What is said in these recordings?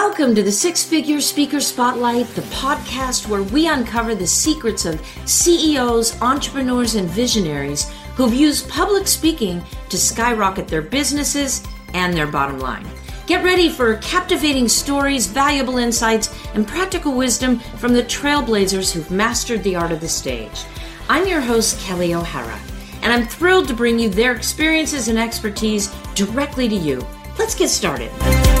Welcome to the Six Figure Speaker Spotlight, the podcast where we uncover the secrets of CEOs, entrepreneurs, and visionaries who've used public speaking to skyrocket their businesses and their bottom line. Get ready for captivating stories, valuable insights, and practical wisdom from the trailblazers who've mastered the art of the stage. I'm your host, Kelly O'Hara, and I'm thrilled to bring you their experiences and expertise directly to you. Let's get started.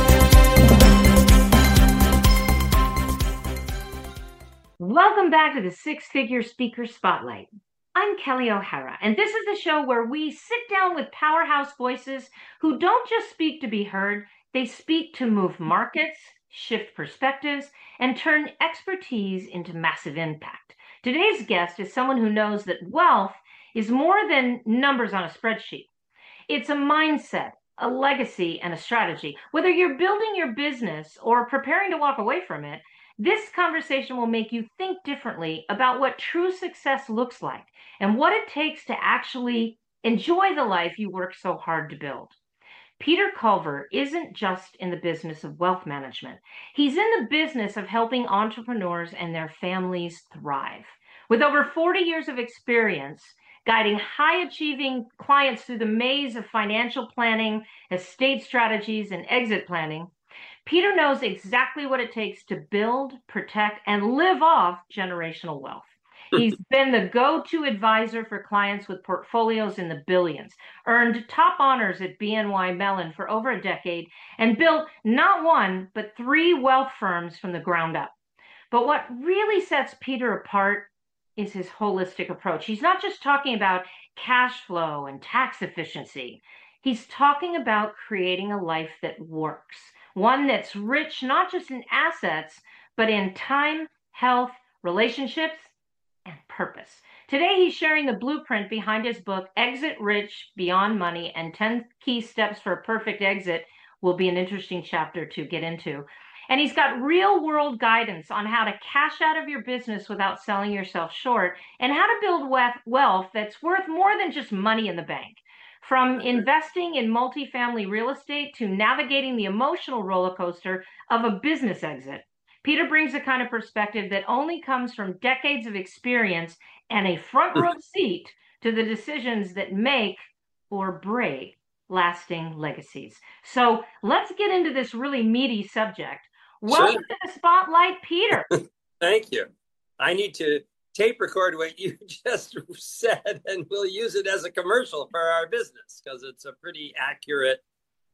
Welcome back to the Six Figure Speaker Spotlight. I'm Kelly O'Hara, and this is the show where we sit down with powerhouse voices who don't just speak to be heard, they speak to move markets, shift perspectives, and turn expertise into massive impact. Today's guest is someone who knows that wealth is more than numbers on a spreadsheet. It's a mindset, a legacy, and a strategy. Whether you're building your business or preparing to walk away from it, this conversation will make you think differently about what true success looks like and what it takes to actually enjoy the life you work so hard to build. Peter Culver isn't just in the business of wealth management. He's in the business of helping entrepreneurs and their families thrive. With over 40 years of experience guiding high-achieving clients through the maze of financial planning, estate strategies, and exit planning, Peter knows exactly what it takes to build, protect, and live off generational wealth. He's been the go-to advisor for clients with portfolios in the billions, earned top honors at BNY Mellon for over a decade, and built not one, but 3 wealth firms from the ground up. But what really sets Peter apart is his holistic approach. He's not just talking about cash flow and tax efficiency. He's talking about creating a life that works. One that's rich, not just in assets, but in time, health, relationships, and purpose. Today, he's sharing the blueprint behind his book, Exit Rich, Beyond Money, and 10 Key Steps for a Perfect Exit will be an interesting chapter to get into. And he's got real-world guidance on how to cash out of your business without selling yourself short and how to build wealth that's worth more than just money in the bank. From investing in multifamily real estate to navigating the emotional roller coaster of a business exit, Peter brings a kind of perspective that only comes from decades of experience and a front row seat to the decisions that make or break lasting legacies. So let's get into this really meaty subject. Welcome to the spotlight, Peter. Thank you. I need to tape record what you just said, and we'll use it as a commercial for our business because it's a pretty accurate,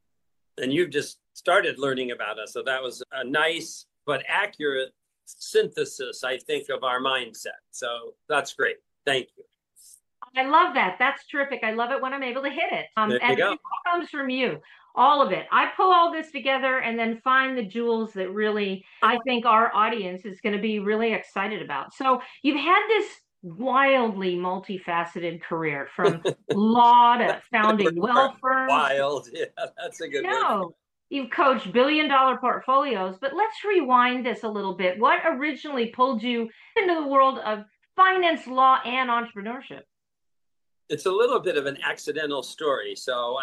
and you've just started learning about us. So that was a nice but accurate synthesis, I think, of our mindset. So that's great. Thank you. I love that. That's terrific. I love it when I'm able to hit it. There you and go. it all comes from you. All of it. I pull all this together and then find the jewels that really I think our audience is going to be really excited about. So you've had this wildly multifaceted career from law to founding wealth firms. Wild. Yeah, that's a good word. You've coached billion-dollar portfolios, but let's rewind this a little bit. What originally pulled you into the world of finance, law, and entrepreneurship? It's a little bit of an accidental story. So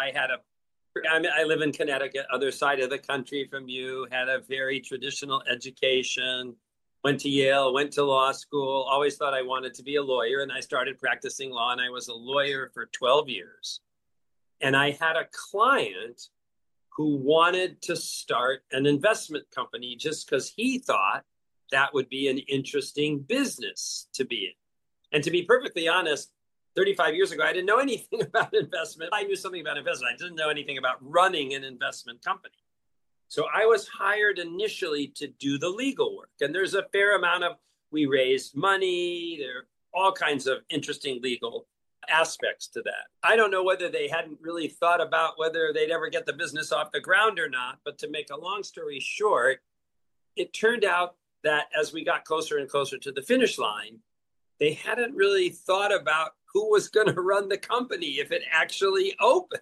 I live in Connecticut, other side of the country from you, had a very traditional education, went to Yale, went to law school, always thought I wanted to be a lawyer. And I started practicing law, and I was a lawyer for 12 years. And I had a client who wanted to start an investment company just because he thought that would be an interesting business to be in. And to be perfectly honest, 35 years ago, I didn't know anything about investment. I knew something about investment. I didn't know anything about running an investment company. So I was hired initially to do the legal work. And there's a fair amount of, we raised money. There are all kinds of interesting legal aspects to that. I don't know whether they hadn't really thought about whether they'd ever get the business off the ground or not. But to make a long story short, it turned out that as we got closer and closer to the finish line, they hadn't really thought about who was going to run the company if it actually opened.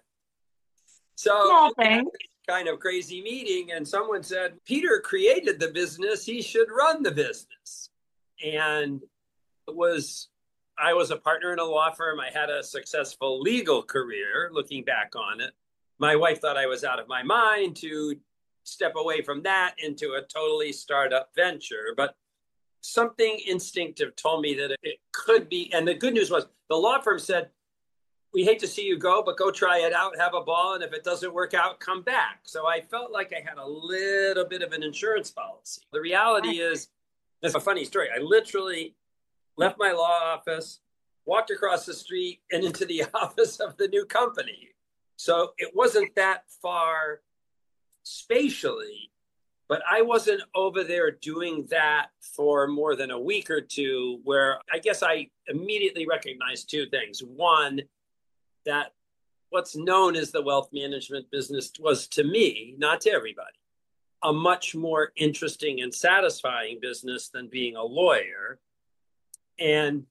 So kind of crazy meeting, and someone said, Peter created the business, he should run the business. And I was a partner in a law firm. I had a successful legal career looking back on it. My wife thought I was out of my mind to step away from that into a totally startup venture. But something instinctive told me that it could be. And the good news was the law firm said, we hate to see you go, but go try it out, have a ball. And if it doesn't work out, come back. So I felt like I had a little bit of an insurance policy. The reality is, it's a funny story. I literally left my law office, walked across the street and into the office of the new company. So it wasn't that far spatially, but I wasn't over there doing that for more than a week or two, where I guess I immediately recognized two things. One, that what's known as the wealth management business was, to me, not to everybody, a much more interesting and satisfying business than being a lawyer. And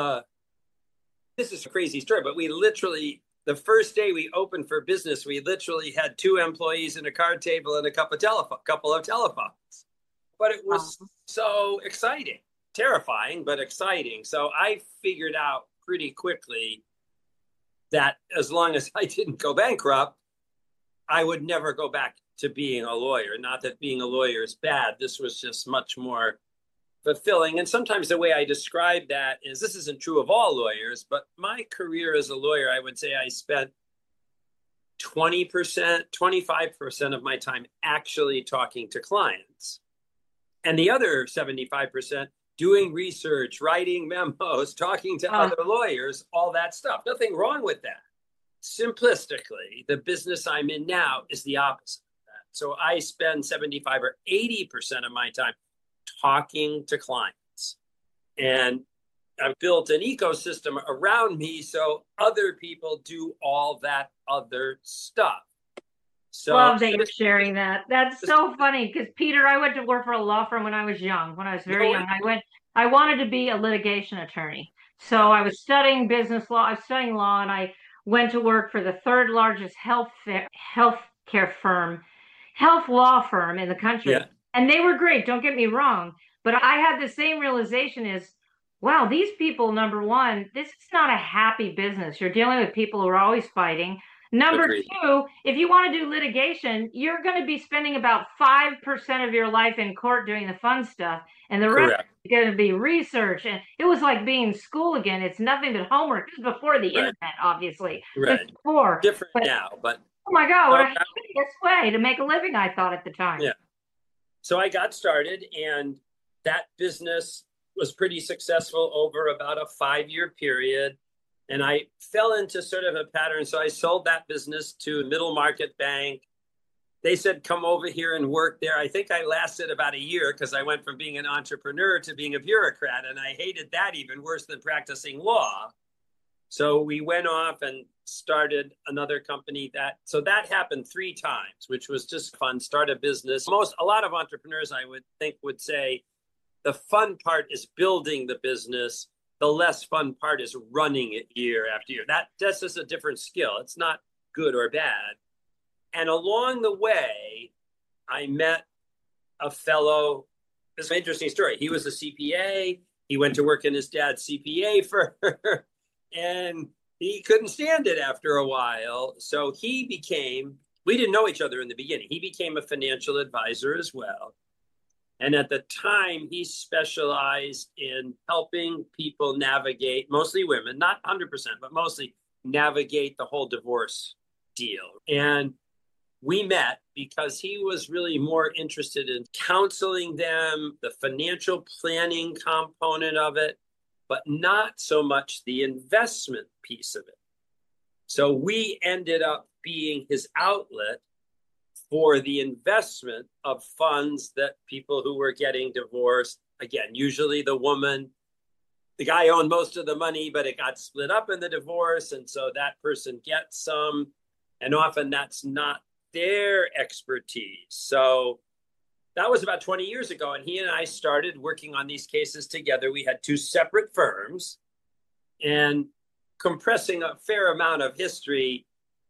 this is a crazy story, but we literally, the first day we opened for business, we literally had 2 employees and a card table and a couple of telephones. But it was so exciting, terrifying, but exciting. So I figured out pretty quickly that as long as I didn't go bankrupt, I would never go back to being a lawyer. Not that being a lawyer is bad. This was just much more fulfilling. And sometimes the way I describe that is, this isn't true of all lawyers, but my career as a lawyer, I would say I spent 20%, 25% of my time actually talking to clients. And the other 75% doing research, writing memos, talking to other lawyers, all that stuff. Nothing wrong with that. Simplistically, the business I'm in now is the opposite of that. So I spend 75 or 80% of my time talking to clients. And I've built an ecosystem around me so other people do all that other stuff. So love that you're sharing that. That's so funny because, Peter, I went to work for a law firm when I was young. When I was very young, I wanted to be a litigation attorney. So I was studying business law. I was studying law, and I went to work for the 3rd largest health law firm in the country. Yeah. And they were great. Don't get me wrong. But I had the same realization is, wow, these people, number one, this is not a happy business. You're dealing with people who are always fighting. Number Agreed. 2, if you want to do litigation, you're going to be spending about 5% of your life in court doing the fun stuff, and the rest is going to be research. And it was like being in school again. It's nothing but homework. This is before the internet, obviously. Right. It's before. Different now, but oh my God, what a hideous way to make a living, I thought at the time. Yeah. So I got started, and that business was pretty successful over about a 5-year period. And I fell into sort of a pattern. So I sold that business to a middle market bank. They said, come over here and work there. I think I lasted about a year because I went from being an entrepreneur to being a bureaucrat. And I hated that even worse than practicing law. So we went off and started another company. So that happened 3 times, which was just fun. Start a business. A lot of entrepreneurs, I would think, would say the fun part is building the business. The less fun part is running it year after year. That's just a different skill. It's not good or bad. And along the way, I met a fellow. This is an interesting story. He was a CPA. He went to work in his dad's CPA firm, and he couldn't stand it after a while. So we didn't know each other in the beginning. He became a financial advisor as well. And at the time, he specialized in helping people navigate, mostly women, not 100%, but mostly navigate the whole divorce deal. And we met because he was really more interested in counseling them, the financial planning component of it, but not so much the investment piece of it. So we ended up being his outlet for the investment of funds that people who were getting divorced, again, usually the guy owned most of the money, but it got split up in the divorce. And so that person gets some, and often that's not their expertise. So that was about 20 years ago. And he and I started working on these cases together. We had 2 separate firms, and compressing a fair amount of history,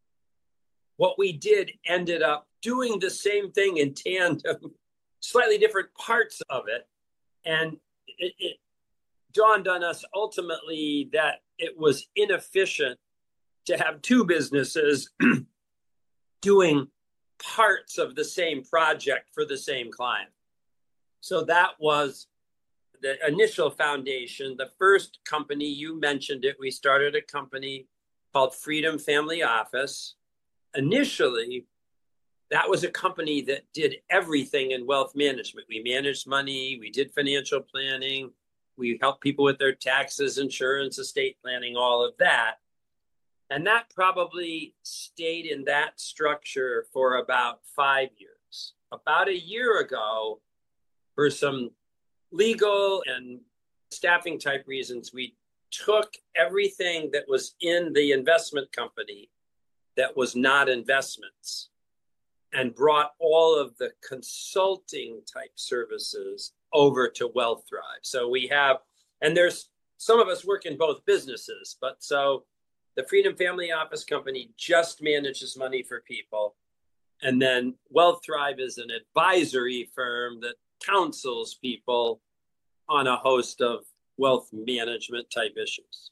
what we did ended up doing the same thing in tandem, slightly different parts of it. And it dawned on us ultimately that it was inefficient to have 2 businesses doing parts of the same project for the same client. So that was the initial foundation. The first company, you mentioned it, we started a company called Freedom Family Office. Initially, that was a company that did everything in wealth management. We managed money, we did financial planning, we helped people with their taxes, insurance, estate planning, all of that. And that probably stayed in that structure for about 5 years. About a year ago, for some legal and staffing type reasons, we took everything that was in the investment company that was not investments and brought all of the consulting type services over to Wealth Thrive. So we have, and there's some of us work in both businesses, but so the Freedom Family Office company just manages money for people. And then Wealth Thrive is an advisory firm that counsels people on a host of wealth management type issues.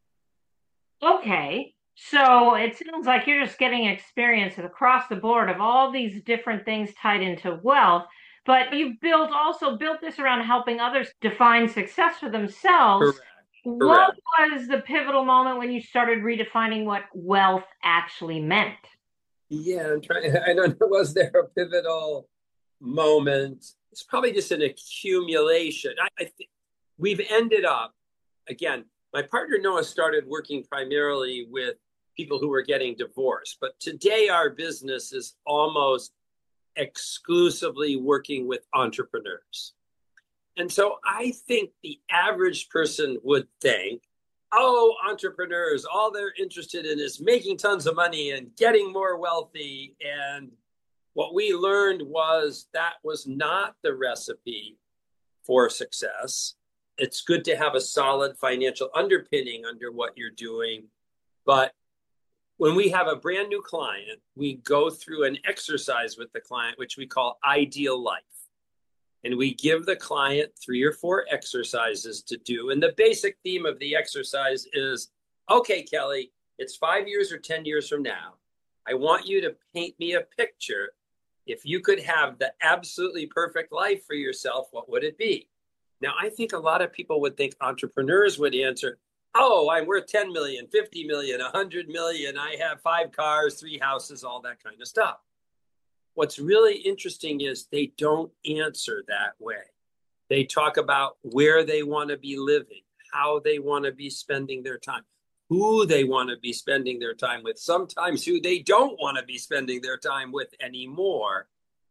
Okay. So it sounds like you're just getting experience across the board of all these different things tied into wealth, but you've also built this around helping others define success for themselves. Correct. What was the pivotal moment when you started redefining what wealth actually meant? Yeah, I don't know, was there a pivotal moment? It's probably just an accumulation. I think we've ended up, again, my partner Noah started working primarily with people who were getting divorced, but today our business is almost exclusively working with entrepreneurs. And so I think the average person would think, oh, entrepreneurs, all they're interested in is making tons of money and getting more wealthy. And what we learned was that was not the recipe for success. It's good to have a solid financial underpinning under what you're doing. But when we have a brand new client, we go through an exercise with the client, which we call Ideal Life. And we give the client 3 or 4 exercises to do. And the basic theme of the exercise is, okay, Kelly, it's 5 years or 10 years from now. I want you to paint me a picture. If you could have the absolutely perfect life for yourself, what would it be? Now, I think a lot of people would think entrepreneurs would answer, oh, I'm worth 10 million, 50 million, 100 million. I have 5 cars, 3 houses, all that kind of stuff. What's really interesting is they don't answer that way. They talk about where they want to be living, how they want to be spending their time, who they want to be spending their time with, sometimes who they don't want to be spending their time with anymore.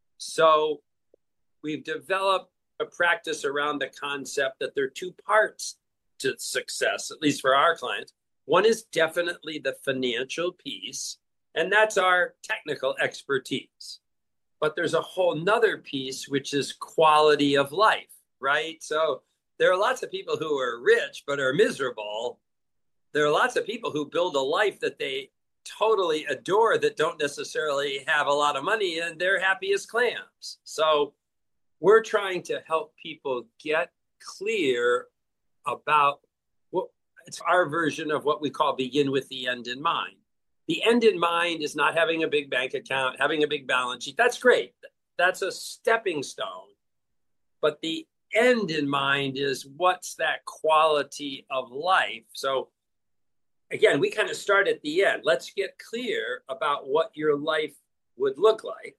So we've developed a practice around the concept that there are 2 parts to success, at least for our clients. One is definitely the financial piece, and that's our technical expertise. But there's a whole nother piece, which is quality of life, right? So there are lots of people who are rich but are miserable. There are lots of people who build a life that they totally adore that don't necessarily have a lot of money, and they're happy as clams. So we're trying to help people get clear about what it's our version of what we call begin with the end in mind. The end in mind is not having a big bank account, having a big balance sheet. That's great. That's a stepping stone. But the end in mind is what's that quality of life? So again, we kind of start at the end. Let's get clear about what your life would look like.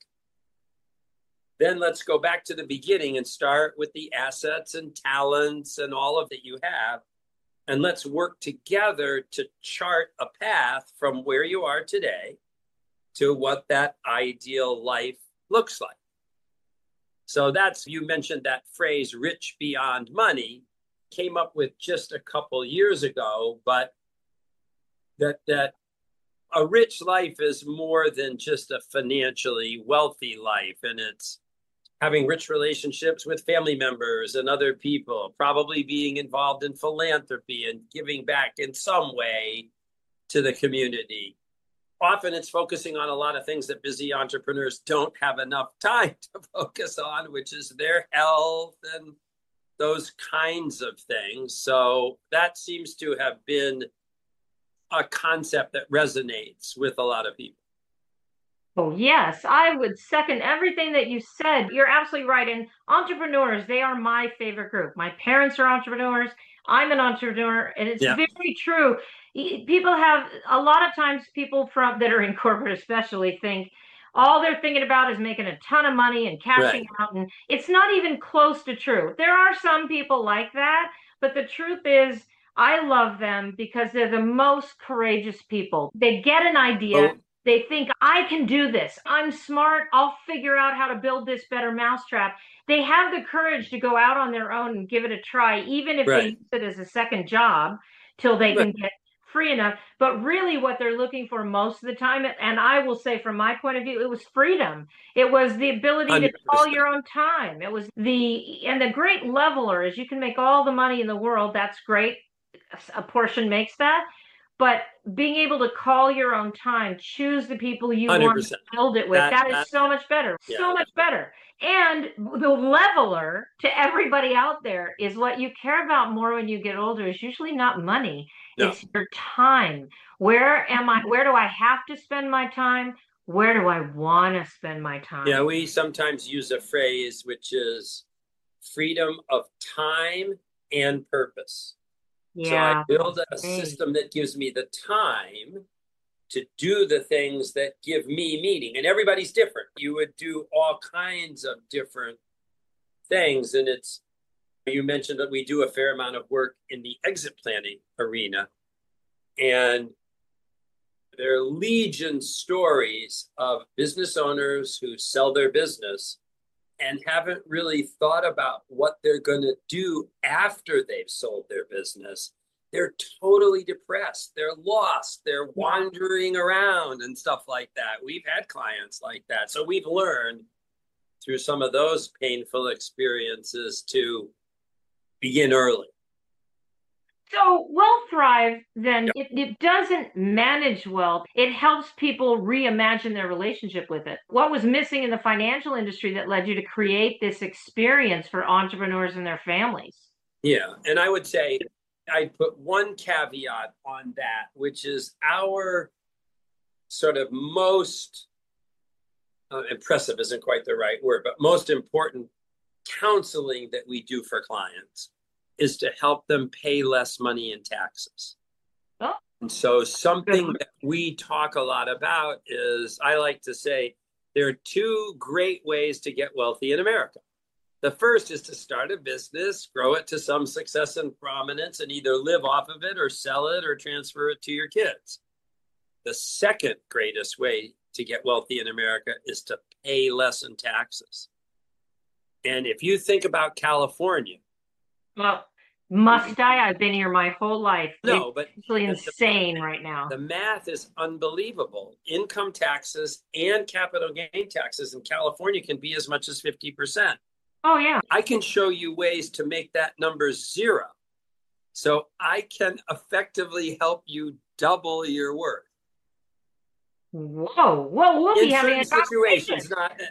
Then let's go back to the beginning and start with the assets and talents and all of that you have. And let's work together to chart a path from where you are today to what that ideal life looks like. So you mentioned that phrase, rich beyond money, came up with just a couple years ago, but that a rich life is more than just a financially wealthy life. And it's having rich relationships with family members and other people, probably being involved in philanthropy and giving back in some way to the community. Often it's focusing on a lot of things that busy entrepreneurs don't have enough time to focus on, which is their health and those kinds of things. So that seems to have been a concept that resonates with a lot of people. Oh, yes, I would second everything that you said. You're absolutely right. And entrepreneurs, they are my favorite group. My parents are entrepreneurs. I'm an entrepreneur, and it's Yeah. very true. People have a lot of times people from that are in corporate especially think all they're thinking about is making a ton of money and cashing Right. out, and it's not even close to true. There are some people like that, but the truth is I love them because they're the most courageous people. They get an idea, Oh, they think, I can do this. I'm smart. I'll figure out how to build this better mousetrap. They have the courage to go out on their own and give it a try, even if they right. use it as a second job till they Right. can get free enough. But really, what they're looking for most of the time, and I will say from my point of view, it was freedom. It was the ability to call 100%. your own time. It was and the great leveler is you can make all the money in the world. That's great. A portion makes that, but being able to call your own time, choose the people you want to 100%. build it with, That, that is that, so much better, yeah. so much better. And the leveler to everybody out there is what you care about more when you get older is usually not money, No. it's your time. Where do I have to spend my time? Where do I want to spend my Yeah, time? we sometimes use a phrase which is freedom of time and purpose. So I Yeah. build a Hey. system that gives me the time to do the things that give me meaning. And everybody's different. You would do all kinds of different things. And you mentioned that we do a fair amount of work in the exit planning arena. And there are legion stories of business owners who sell their business and haven't really thought about what they're going to do after they've sold their business. They're totally depressed. They're lost. They're Yeah. wandering around and stuff like that. We've had clients like that. So we've learned through some of those painful experiences to begin early. So Wealth Thrive, then Yep. it doesn't manage wealth. It helps people reimagine their relationship with it. What was missing in the financial industry that led you to create this experience for entrepreneurs and their families? Yeah. And I would say I'd put one caveat on that, which is our sort of most impressive isn't quite the right word, but most important counseling that we do for clients is to help them pay less money in taxes. Oh, And so good. something that we talk a lot about is I like to say there are two great ways to get wealthy in America. The first is to start a business, grow it to some success and prominence, and either live off of it or sell it or transfer it to your kids. The second greatest way to get wealthy in America is to pay less in taxes. And if you think about California, Well, must I? I've been here my whole life. It's no, but actually the, insane right now. the math is unbelievable. Income taxes and capital gain taxes in California can be as much as 50%. Oh, yeah. I can show you ways to make that number zero. So I can effectively help you double your worth Whoa. Whoa, we'll be in having certain a conversation. situations. Not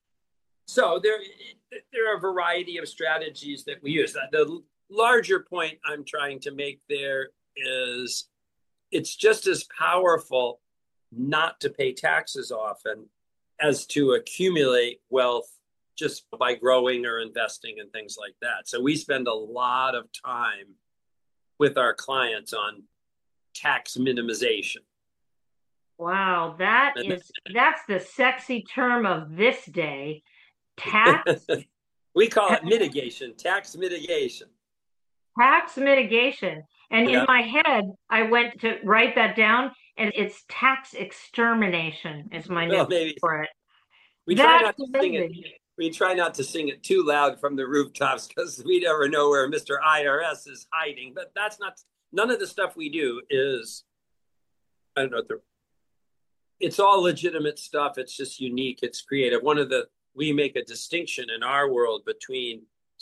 so there are a variety of strategies that we use. The larger point I'm trying to make there is it's just as powerful not to pay taxes often as to accumulate wealth just by growing or investing and things like that. So we spend a lot of time with our clients on tax minimization. Wow, that's the sexy term of this day. Tax We call it mitigation, tax mitigation. tax mitigation. And in Yeah. my head, I went to write that down, and it's tax extermination is my new Well, maybe for it. we try That's not to sing it. amazing. We try not to sing it too loud from the rooftops because we never know where Mr. IRS is hiding. But that's not none of the stuff we do is I don't know. It's all legitimate stuff. It's just unique. It's creative. We make a distinction in our world between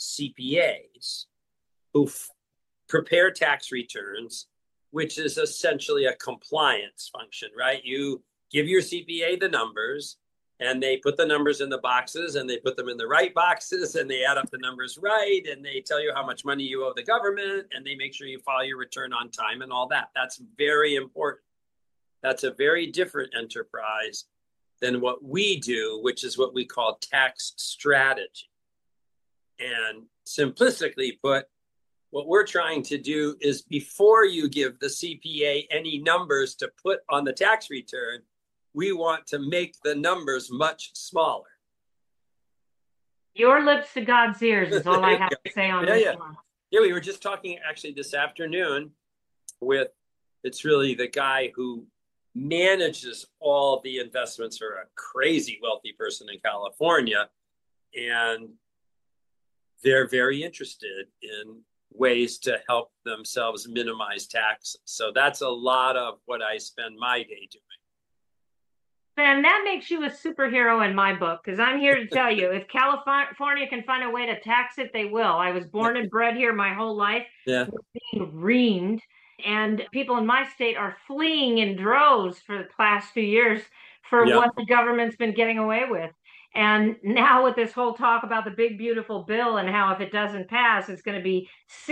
CPAs who prepare tax returns, which is essentially a compliance function, right? You give your CPA the numbers and they put the numbers in the boxes and they put them in the right boxes and they add up the numbers right and they tell you how much money you owe the government and they make sure you file your return on time and all that. That's very important. That's a very different enterprise than what we do, which is what we call tax strategy. And simplistically put, what we're trying to do is before you give the CPA any numbers to put on the tax return, we want to make the numbers much smaller. Your lips to God's ears is all I have to say on this one. Yeah, we were just talking actually this afternoon with, it's really the guy who manages all the investments for a crazy wealthy person in California. And they're very interested in ways to help themselves minimize taxes. So that's a lot of what I spend my day doing. And that makes you a superhero in my book, because I'm here to tell you, if California can find a way to tax it, they will. I was born and bred here my whole life. Yeah. Being reamed, and people in my state are fleeing in droves for the past few years for what the government's been getting away with. And now with this whole talk about the big, beautiful bill and how if it doesn't pass, it's going to be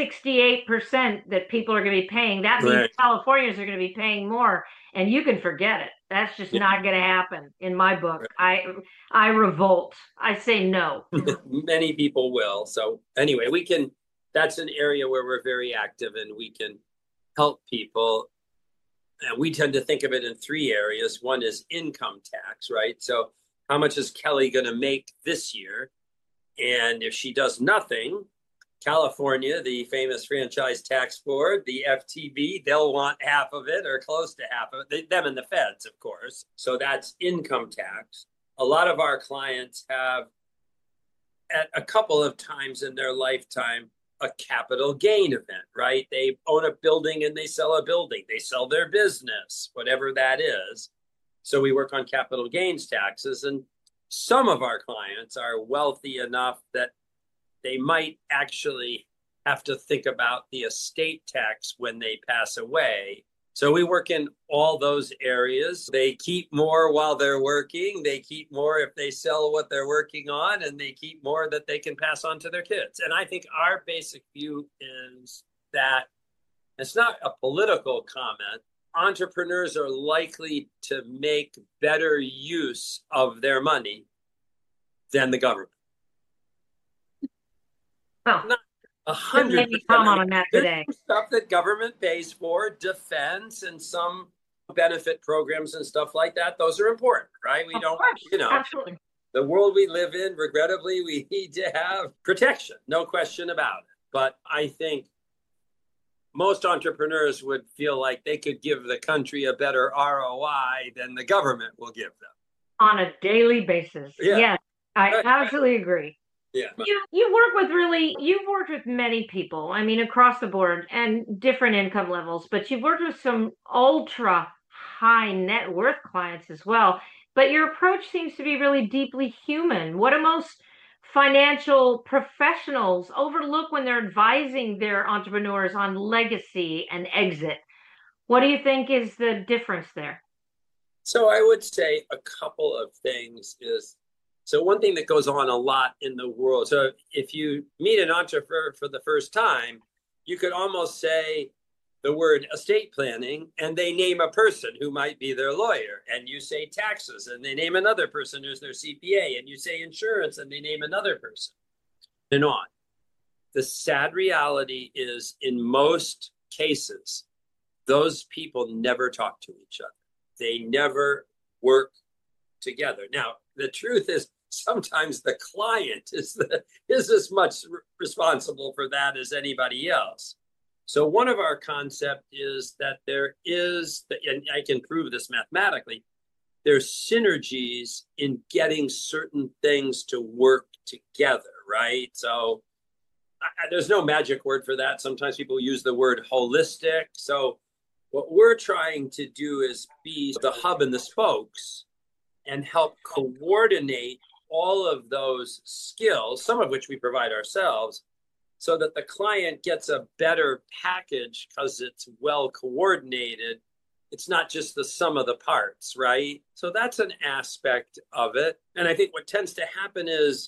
68% that people are going to be paying. That means Californians are going to be paying more. And you can forget it. That's just not going to happen in my book. I revolt. I say no. Many people will. So anyway, that's an area where we're very active and we can help people. And we tend to think of it in three areas. One is income tax, right? So how much is Kelly going to make this year? And if she does nothing, California, the famous Franchise Tax Board, the FTB, they'll want half of it or close to half of it, them and the feds, of course. So that's income tax. A lot of our clients have, at a couple of times in their lifetime, a capital gain event, right? They own a building and they sell a building. They sell their business, whatever that is. So we work on capital gains taxes. And some of our clients are wealthy enough that they might actually have to think about the estate tax when they pass away. So we work in all those areas. They keep more while they're working. They keep more if they sell what they're working on, and they keep more that they can pass on to their kids. And I think our basic view is that it's not a political comment. Entrepreneurs are likely to make better use of their money than the government. Well, not 100%. Comment on that today. Stuff that government pays for, defense, and some benefit programs and stuff like that. Those are important, right? We don't, absolutely. The world we live in, regrettably, we need to have protection, no question about it. But I think most entrepreneurs would feel like they could give the country a better ROI than the government will give them. On a daily basis. Yeah. Yes, I absolutely agree. Yeah. You've worked with many people, I mean, across the board and different income levels, but you've worked with some ultra high net worth clients as well. But your approach seems to be really deeply human. What do most financial professionals overlook when they're advising their entrepreneurs on legacy and exit? What do you think is the difference there? So I would say a couple of things is, so one thing that goes on a lot in the world, so if you meet an entrepreneur for the first time, you could almost say the word estate planning and they name a person who might be their lawyer, and you say taxes and they name another person who's their CPA, and you say insurance and they name another person, and on. The sad reality is in most cases, those people never talk to each other. They never work together. Now, the truth is sometimes the client is as much responsible for that as anybody else. So one of our concepts is that there is, and I can prove this mathematically, there's synergies in getting certain things to work together, right? So there's no magic word for that. Sometimes people use the word holistic. So what we're trying to do is be the hub and the spokes and help coordinate all of those skills, some of which we provide ourselves, so that the client gets a better package because it's well coordinated. It's not just the sum of the parts, right? So that's an aspect of it. And I think what tends to happen is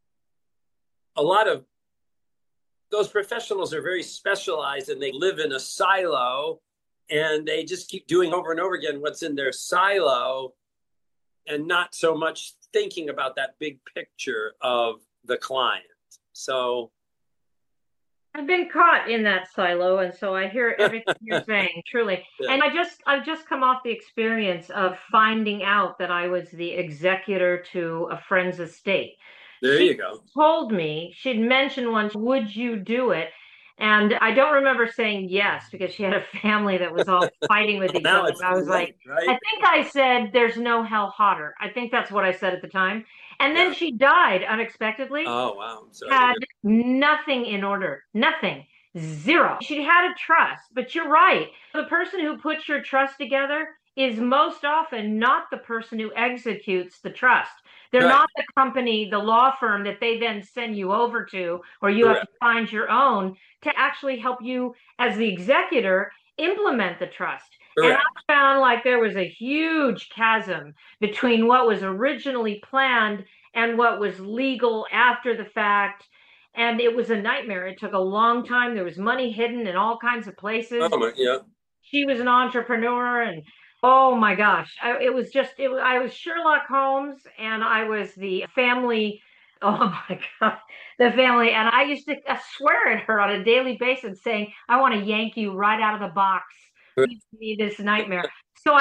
a lot of those professionals are very specialized and they live in a silo and they just keep doing over and over again what's in their silo. and not so much thinking about that big picture of the client. So I've been caught in that silo, and so I hear everything you're saying, truly. yeah, And I've just come off the experience of finding out that I was the executor to a friend's estate. there She you go. told me, she'd mentioned once, would you do it? And I don't remember saying yes because she had a family that was all fighting with Well, each now other. it's I too was like, late, I right? think I said, there's no hell hotter. I think that's what I said at the time. And then Yeah. she died unexpectedly, Oh, wow. I'm sorry to had hear. nothing in order, nothing, zero. She had a trust, but you're right. The person who puts your trust together is most often not the person who executes the trust. They're Right. not the company, the law firm that they then send you over to, or you have to Correct. find your own to actually help you as the executor implement the trust. And Correct. I found like there was a huge chasm between what was originally planned and what was legal after the fact. And it was a nightmare. It took a long time. There was money hidden in all kinds of places. Oh, my, yeah. She was an entrepreneur, and oh my gosh, it was just, I was Sherlock Holmes, and I was the family. Oh my God, the family. And I used to swear at her on a daily basis saying, I want to yank you right out of the box. You see this nightmare. So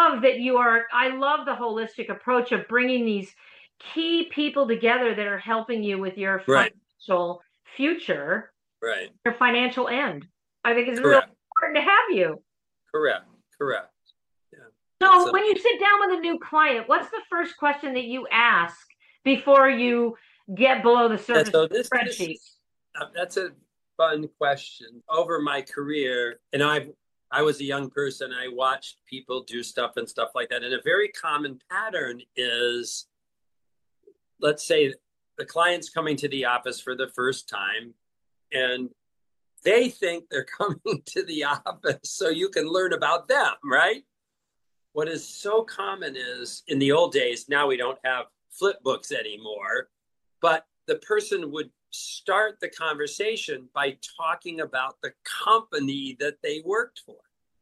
I love the holistic approach of bringing these key people together that are helping you with your Right. financial future, Right. your financial end. I think it's really Correct. important to have you. Correct. Correct. Yeah. It's So when you sit down with a new client, what's the first question that you ask before you get below the yeah, surface of so the this spreadsheet? that's a fun question. Over my career, and I was a young person, I watched people do stuff and stuff like that. And a very common pattern is, let's say the client's coming to the office for the first time, and they think they're coming to the office so you can learn about them, right? What is so common is, in the old days, now we don't have flip books anymore, but the person would start the conversation by talking about the company that they worked for.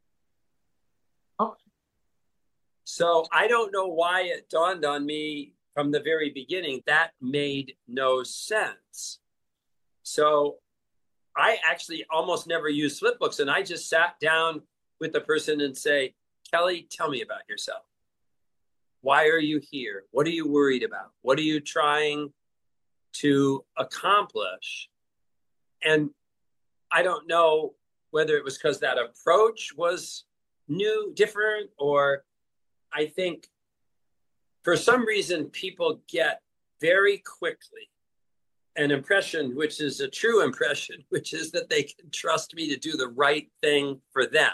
Oh, So I don't know why it dawned on me from the very beginning that made no sense. So I actually almost never use flip books, and I just sat down with the person and say, Kelly, tell me about yourself. Why are you here? What are you worried about? What are you trying to accomplish? And I don't know whether it was because that approach was new, different, or I think for some reason people get very quickly an impression, which is a true impression, which is that they can trust me to do the right thing for them.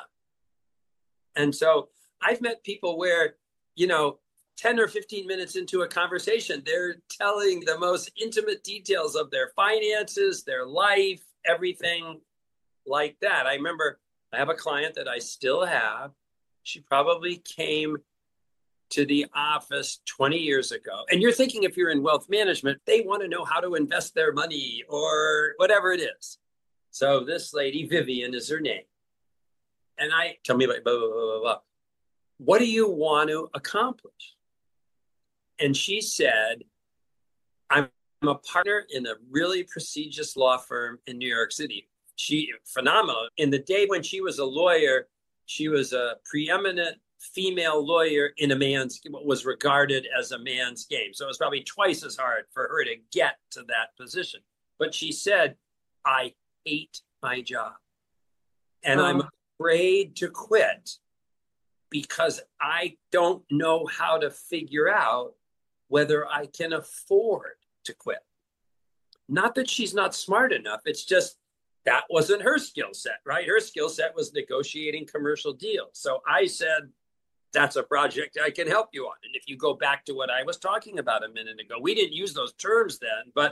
And so I've met people where, 10 or 15 minutes into a conversation, they're telling the most intimate details of their finances, their life, everything like that. I remember I have a client that I still have. She probably came to the office 20 years ago. And you're thinking, if you're in wealth management, they want to know how to invest their money or whatever it is. So this lady, Vivian is her name. And tell me about blah, blah, blah, blah. What do you want to accomplish? And she said, I'm a partner in a really prestigious law firm in New York City. She phenomenal. In the day when she was a lawyer, she was a preeminent female lawyer in what was regarded as a man's game. So it was probably twice as hard for her to get to that position. But she said, I hate my job and I'm afraid to quit because I don't know how to figure out whether I can afford to quit. Not that she's not smart enough. It's just that wasn't her skill set, right? Her skill set was negotiating commercial deals. So I said, that's a project I can help you on. And if you go back to what I was talking about a minute ago, we didn't use those terms then, but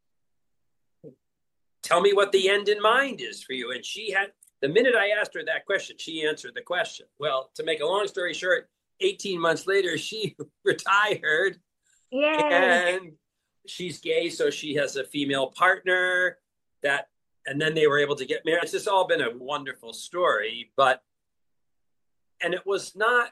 tell me what the end in mind is for you. And the minute I asked her that question, she answered the question. Well, to make a long story short, 18 months later, she retired. yay. And she's gay, so she has a female partner and then they were able to get married. It's just all been a wonderful story, and it was not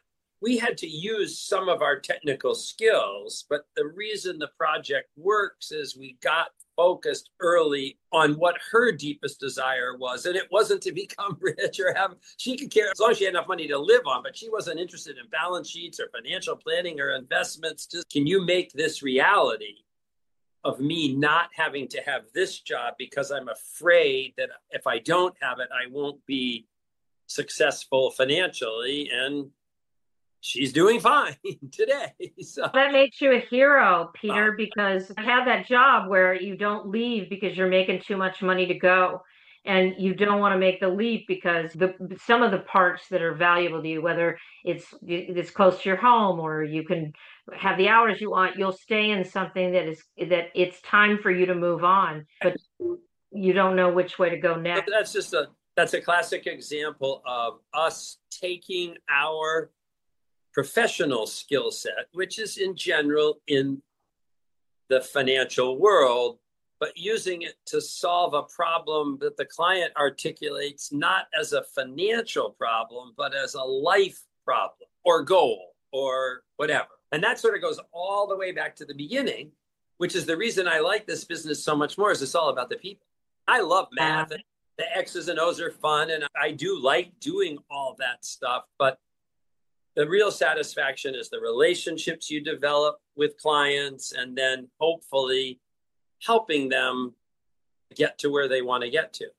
we had to use some of our technical skills, but the reason the project works is we got focused early on what her deepest desire was. And it wasn't to become rich or have, she could care as long as she had enough money to live on, but she wasn't interested in balance sheets or financial planning or investments. Just, can you make this reality of me not having to have this job because I'm afraid that if I don't have it, I won't be successful financially? And she's doing fine today. So that makes you a hero, Peter, because I have that job where you don't leave because you're making too much money to go. And you don't want to make the leap because some of the parts that are valuable to you, whether it's close to your home or you can have the hours you want, you'll stay in something that it's time for you to move on, but you don't know which way to go next. That's a classic example of us taking our professional skill set, which is in general in the financial world, but using it to solve a problem that the client articulates not as a financial problem, but as a life problem or goal or whatever. And that sort of goes all the way back to the beginning, which is the reason I like this business so much more, is it's all about the people. I love math. And the X's and O's are fun, and I do like doing all that stuff, but the real satisfaction is the relationships you develop with clients and then hopefully helping them get to where they want to get to.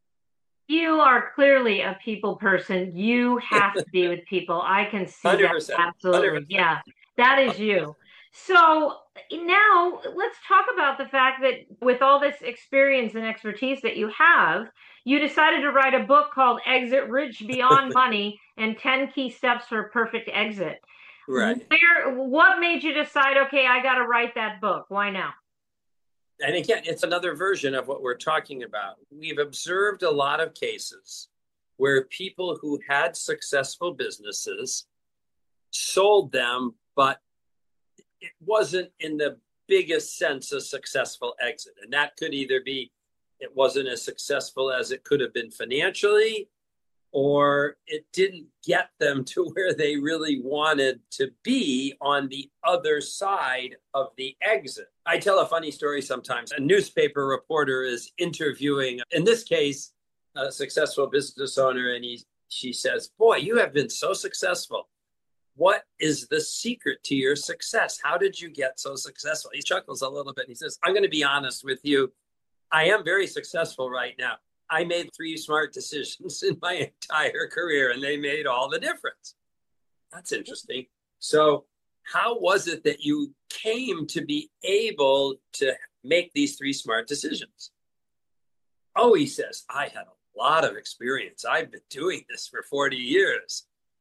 You are clearly a people person. You have to be with people. I can see 100%, that. Absolutely. 100%. Yeah, that is you. So now let's talk about the fact that with all this experience and expertise that you have, you decided to write a book called Exit Rich Beyond Money and 10 Key Steps for a Perfect Exit. Right. What made you decide, okay, I got to write that book? Why now? And again, it's another version of what we're talking about. We've observed a lot of cases where people who had successful businesses sold them, but it wasn't in the biggest sense a successful exit. And that could either be it wasn't as successful as it could have been financially, or it didn't get them to where they really wanted to be on the other side of the exit. I tell a funny story sometimes. A newspaper reporter is interviewing, in this case, a successful business owner, and she says, "Boy, you have been so successful. What is the secret to your success? How did you get so successful?" He chuckles a little bit and he says, "I'm going to be honest with you. I am very successful right now. I made 3 smart decisions in my entire career, and they made all the difference." That's interesting. So how was it that you came to be able to make these 3 smart decisions? Oh, he says, "I had a lot of experience. I've been doing this for 40 years.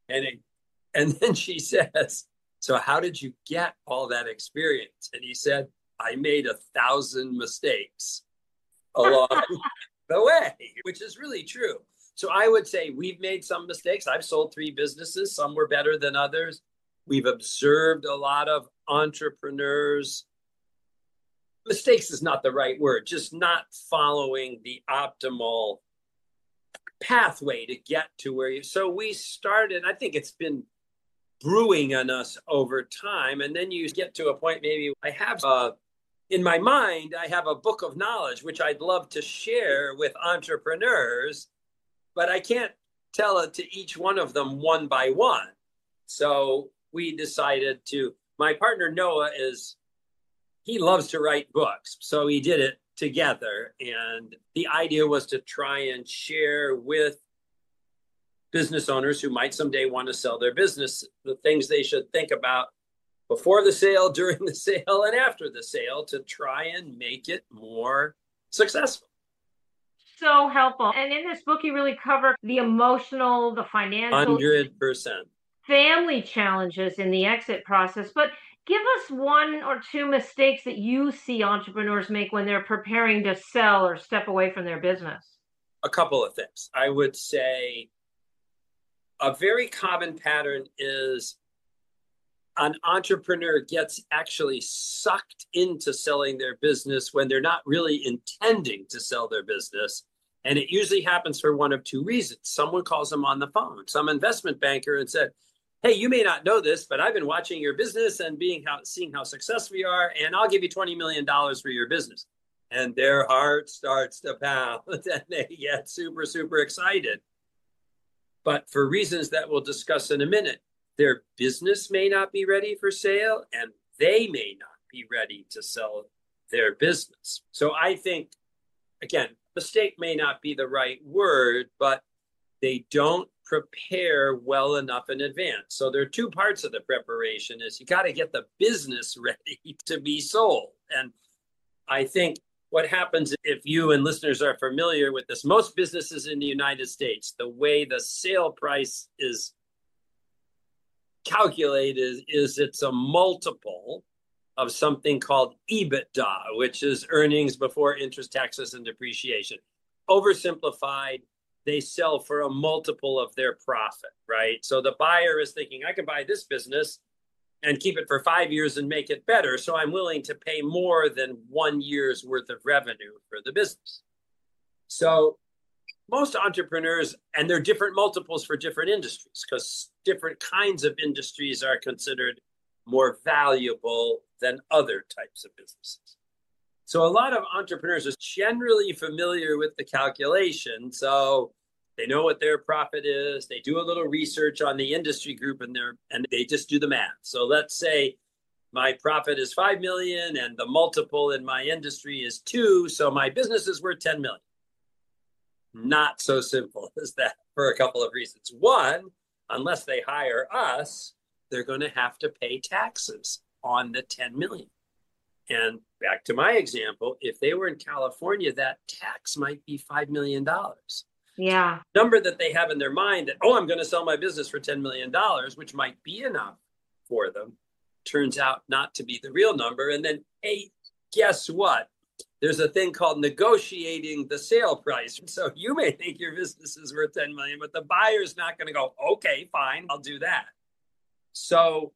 And then she says, "So how did you get all that experience?" And he said, "I made 1,000 mistakes along the way," which is really true. So I would say we've made some mistakes. I've sold 3 businesses. Some were better than others. We've observed a lot of entrepreneurs. Mistakes is not the right word, just not following the optimal pathway to get to where you. So we started, I think it's been brewing on us over time. And then you get to a point, maybe I have in my mind, I have a book of knowledge, which I'd love to share with entrepreneurs, but I can't tell it to each one of them one by one. So we decided my partner Noah he loves to write books. So he did it together. And the idea was to try and share with business owners who might someday want to sell their business the things they should think about before the sale, during the sale, and after the sale to try and make it more successful. So helpful. And in this book, you really cover the emotional, the financial, 100%. family challenges in the exit process. But give us 1 or 2 mistakes that you see entrepreneurs make when they're preparing to sell or step away from their business. A couple of things. I would say a very common pattern is an entrepreneur gets actually sucked into selling their business when they're not really intending to sell their business. And it usually happens for one of 2 reasons. Someone calls them on the phone, some investment banker, and said, hey, you may not know this, but I've been watching your business and seeing how successful you are, and I'll give you $20 million for your business. And their heart starts to pound and they get super, super excited. But for reasons that we'll discuss in a minute, their business may not be ready for sale and they may not be ready to sell their business. So I think, again, mistake may not be the right word, but they don't prepare well enough in advance. So there are two parts of the preparation is you got to get the business ready to be sold. And I think what happens if you and listeners are familiar with this, most businesses in the United States, the way the sale price is calculated is it's a multiple of something called EBITDA, which is earnings before interest, taxes, and depreciation. Oversimplified, they sell for a multiple of their profit, right? So the buyer is thinking, I can buy this business and keep it for 5 years and make it better. So I'm willing to pay more than 1 year's worth of revenue for the business. So most entrepreneurs, and there are different multiples for different industries because different kinds of industries are considered more valuable than other types of businesses. So a lot of entrepreneurs are generally familiar with the calculation. So they know what their profit is. They do a little research on the industry group and they just do the math. So let's say my profit is 5 million and the multiple in my industry is 2. So my business is worth 10 million. Not so simple as that for a couple of reasons. One, unless they hire us, they're going to have to pay taxes on the 10 million. And back to my example, if they were in California, that tax might be $5 million. Yeah. Number that they have in their mind that, I'm going to sell my business for $10 million, which might be enough for them, turns out not to be the real number. And then, hey, guess what? There's a thing called negotiating the sale price. So you may think your business is worth 10 million, but the buyer's not going to go, okay, fine, I'll do that. So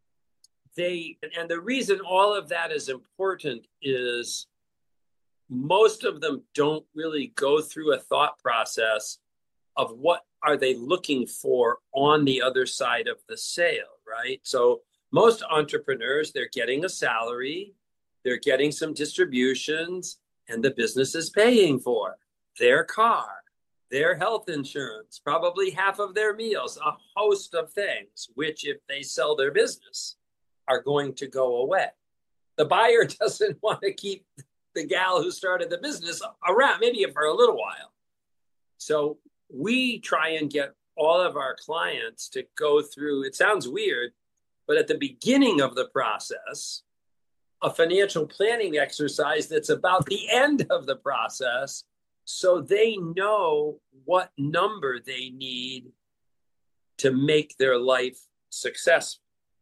and the reason all of that is important is most of them don't really go through a thought process of what are they looking for on the other side of the sale, right? So most entrepreneurs, they're getting a salary, they're getting some distributions, and the business is paying for their car, their health insurance, probably half of their meals, a host of things, which if they sell their business are going to go away. The buyer doesn't want to keep the gal who started the business around, maybe for a little while. So we try and get all of our clients to go through, it sounds weird, but at the beginning of the process, a financial planning exercise that's about the end of the process so they know what number they need to make their life successful.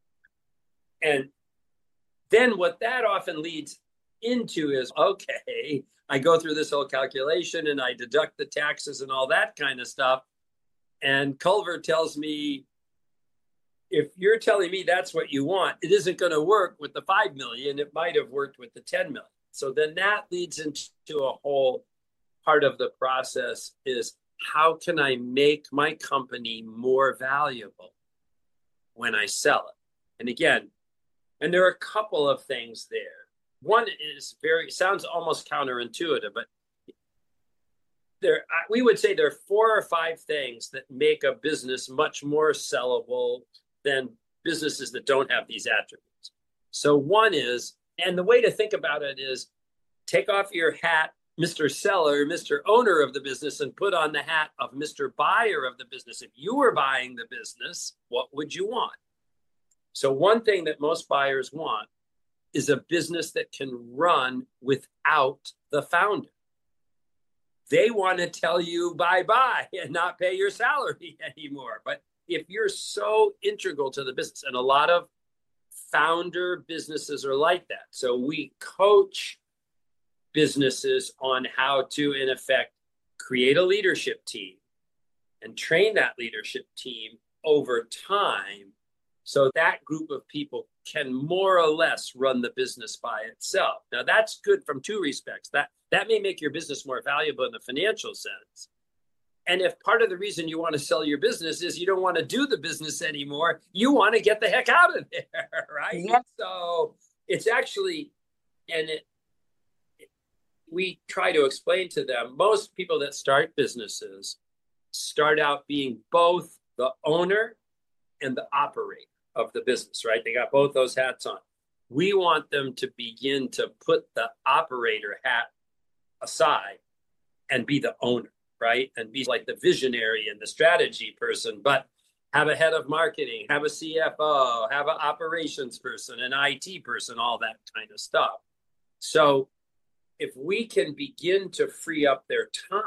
And then what that often leads into is, okay, I go through this whole calculation and I deduct the taxes and all that kind of stuff. And Culver tells me, if you're telling me that's what you want, it isn't going to work with the 5 million. It might have worked with the 10 million. So then that leads into a whole part of the process is how can I make my company more valuable when I sell it? And again, and there are a couple of things there. One is sounds almost counterintuitive, but we would say there are 4 or 5 things that make a business much more sellable than businesses that don't have these attributes. So one is, and the way to think about it is take off your hat, Mr. Seller, Mr. Owner of the business, and put on the hat of Mr. Buyer of the business. If you were buying the business, what would you want? So one thing that most buyers want is a business that can run without the founder. They want to tell you bye-bye and not pay your salary anymore. But if you're so integral to the business, and a lot of founder businesses are like that. So we coach businesses on how to, in effect, create a leadership team and train that leadership team over time so that group of people can more or less run the business by itself. Now, that's good from 2 respects. That may make your business more valuable in the financial sense. And if part of the reason you want to sell your business is you don't want to do the business anymore, you want to get the heck out of there, right? Yep. So it's actually, and we try to explain to them, most people that start businesses start out being both the owner and the operator of the business, right? They got both those hats on. We want them to begin to put the operator hat aside and be the owner, right? And be like the visionary and the strategy person, but have a head of marketing, have a CFO, have an operations person, an IT person, all that kind of stuff. So if we can begin to free up their time,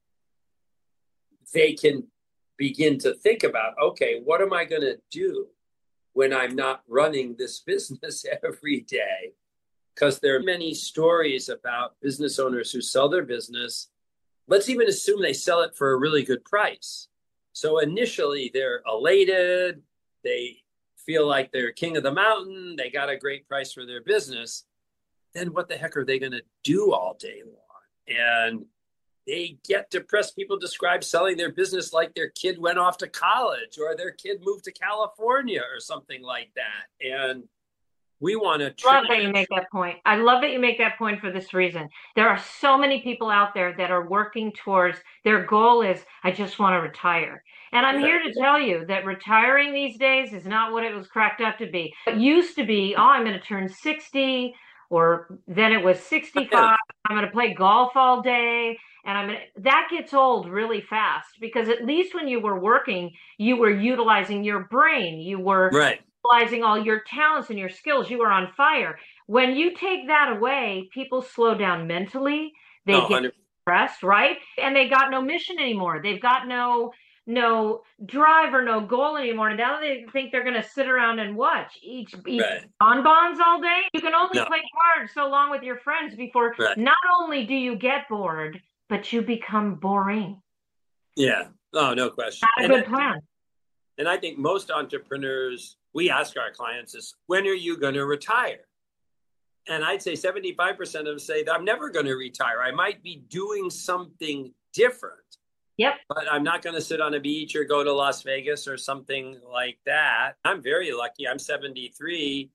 they can begin to think about, okay, what am I going to do when I'm not running this business every day? Because there are many stories about business owners who sell their business. Let's even assume they sell it for a really good price. So initially they're elated, they feel like they're king of the mountain, they got a great price for their business. Then what the heck are they going to do all day long? And they get depressed. People describe selling their business like their kid went off to college or their kid moved to California or something like that. And we want to Love that you make that point. I love that you make that point for this reason. There are so many people out there that are working towards their goal is, I just want to retire. And I'm here to tell you that retiring these days is not what it was cracked up to be. It used to be, oh, I'm going to turn 60, or then it was 65. I'm going to play golf all day. And that gets old really fast, because at least when you were working, you were utilizing your brain. You were utilizing all your talents and your skills. You were on fire. When you take that away, people slow down mentally. They get depressed, right? And they got no mission anymore. They've got no drive or no goal anymore. And now they think they're going to sit around and watch eat bonbons all day. You can only play cards so long with your friends before not only do you get bored, but you become boring. Yeah. Oh, no question. Not a good plan. And I think most entrepreneurs, we ask our clients is, when are you going to retire? And I'd say 75% of them say that I'm never going to retire. I might be doing something different. Yep. But I'm not going to sit on a beach or go to Las Vegas or something like that. I'm very lucky. I'm 73.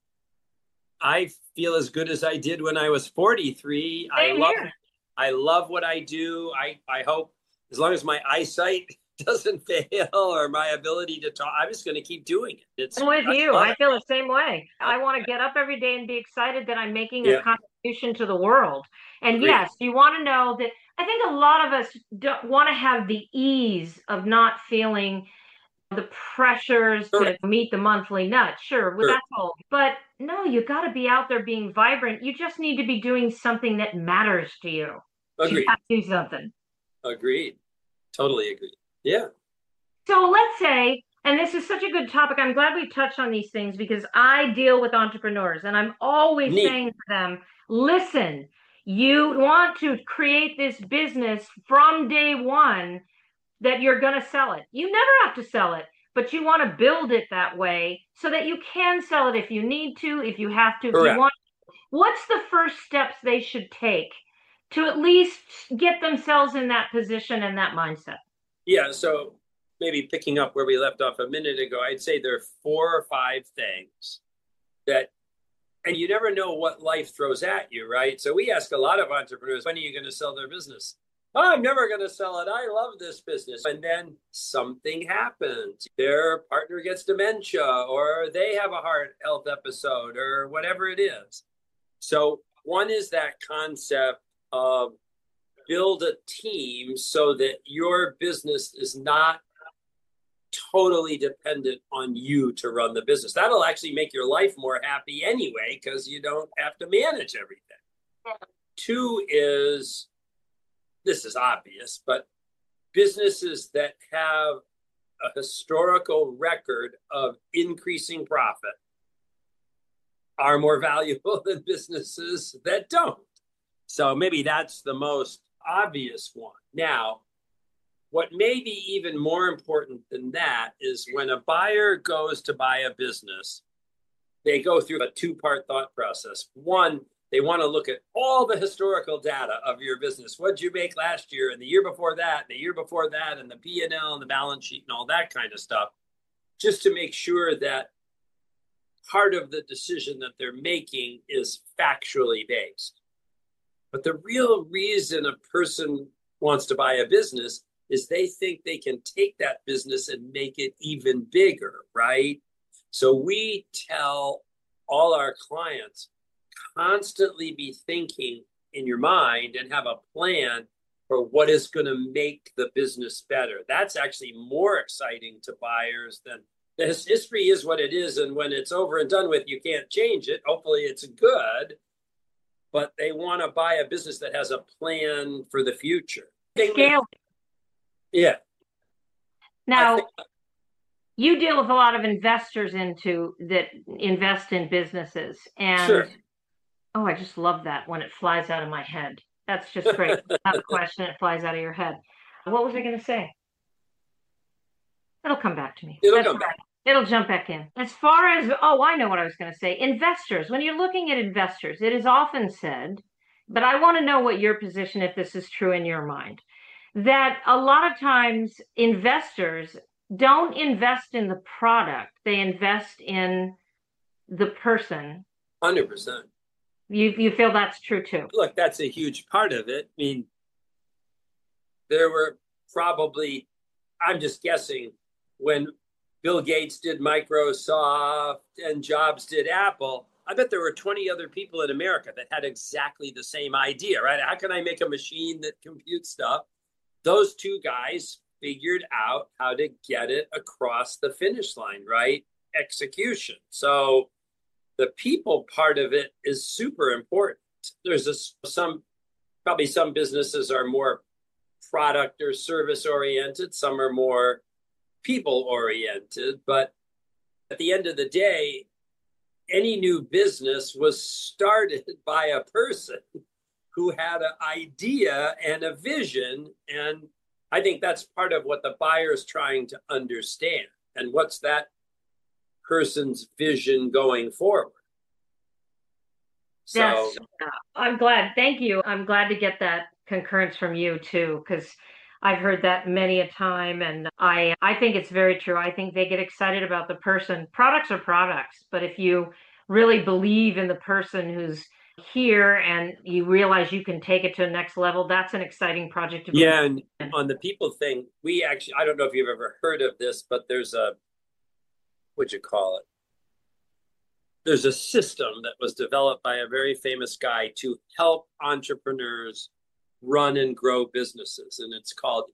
I feel as good as I did when I was 43. I love what I do. I hope, as long as my eyesight doesn't fail or my ability to talk, I'm just going to keep doing it. I'm with you. I feel the same way. I want to get up every day and be excited that I'm making a contribution to the world. And yes, you want to know that I think a lot of us don't want to have the ease of not feeling the pressures to meet the monthly nut. Sure, that's all. But no, you got to be out there being vibrant. You just need to be doing something that matters to you. Agreed. You have to do something. Agreed. Totally agreed. Yeah. So let's say, and this is such a good topic, I'm glad we touched on these things, because I deal with entrepreneurs and I'm always saying to them, listen, you want to create this business from day one that you're going to sell it. You never have to sell it, but you want to build it that way so that you can sell it if you need to, if you have to, if you want to. What's the first steps they should take to at least get themselves in that position and that mindset? Yeah, so maybe picking up where we left off a minute ago, I'd say there are 4 or 5 things that, and you never know what life throws at you, right? So we ask a lot of entrepreneurs, when are you going to sell their business? Oh, I'm never going to sell it. I love this business. And then something happens. Their partner gets dementia, or they have a heart health episode, or whatever it is. So one is that concept of build a team so that your business is not totally dependent on you to run the business. That'll actually make your life more happy anyway, because you don't have to manage everything. 2 is, this is obvious, but businesses that have a historical record of increasing profit are more valuable than businesses that don't. So maybe that's the most obvious one. Now, what may be even more important than that is when a buyer goes to buy a business, they go through a 2-part thought process. One, They want to look at all the historical data of your business. What did you make last year and the year before that, and the year before that, and the P&L and the balance sheet and all that kind of stuff, just to make sure that part of the decision that they're making is factually based. But the real reason a person wants to buy a business is they think they can take that business and make it even bigger, right? So we tell all our clients, constantly be thinking in your mind and have a plan for what is going to make the business better. That's actually more exciting to buyers than the history is what it is. And when it's over and done with, you can't change it. Hopefully it's good, but they want to buy a business that has a plan for the future. Scale. Yeah. Now, you deal with a lot of investors that invest in businesses. And sure. Oh, I just love that when it flies out of my head. That's just great. Not a question, it flies out of your head. What was I going to say? It'll come back to me. It'll come back. It'll jump back in. As far as, I know what I was going to say. Investors, when you're looking at investors, it is often said, but I want to know what your position, if this is true in your mind, that a lot of times investors don't invest in the product, they invest in the person. 100%. You feel that's true too? Look, that's a huge part of it. I mean, there were probably, I'm just guessing, when Bill Gates did Microsoft and Jobs did Apple, I bet there were 20 other people in America that had exactly the same idea, right? How can I make a machine that computes stuff? Those two guys figured out how to get it across the finish line, right? Execution. So the people part of it is super important. There's probably some businesses are more product or service oriented. Some are more people oriented. But at the end of the day, any new business was started by a person who had an idea and a vision. And I think that's part of what the buyer is trying to understand. And what's that person's vision going forward? So yes, I'm glad. Thank you. I'm glad to get that concurrence from you too, because I've heard that many a time, and I think it's very true. I think they get excited about the person. Products are products, but if you really believe in the person who's here and you realize you can take it to the next level, that's an exciting project to be in. And on the people thing, we actually, I don't know if you've ever heard of this, but there's what'd you call it? There's a system that was developed by a very famous guy to help entrepreneurs run and grow businesses. And it's called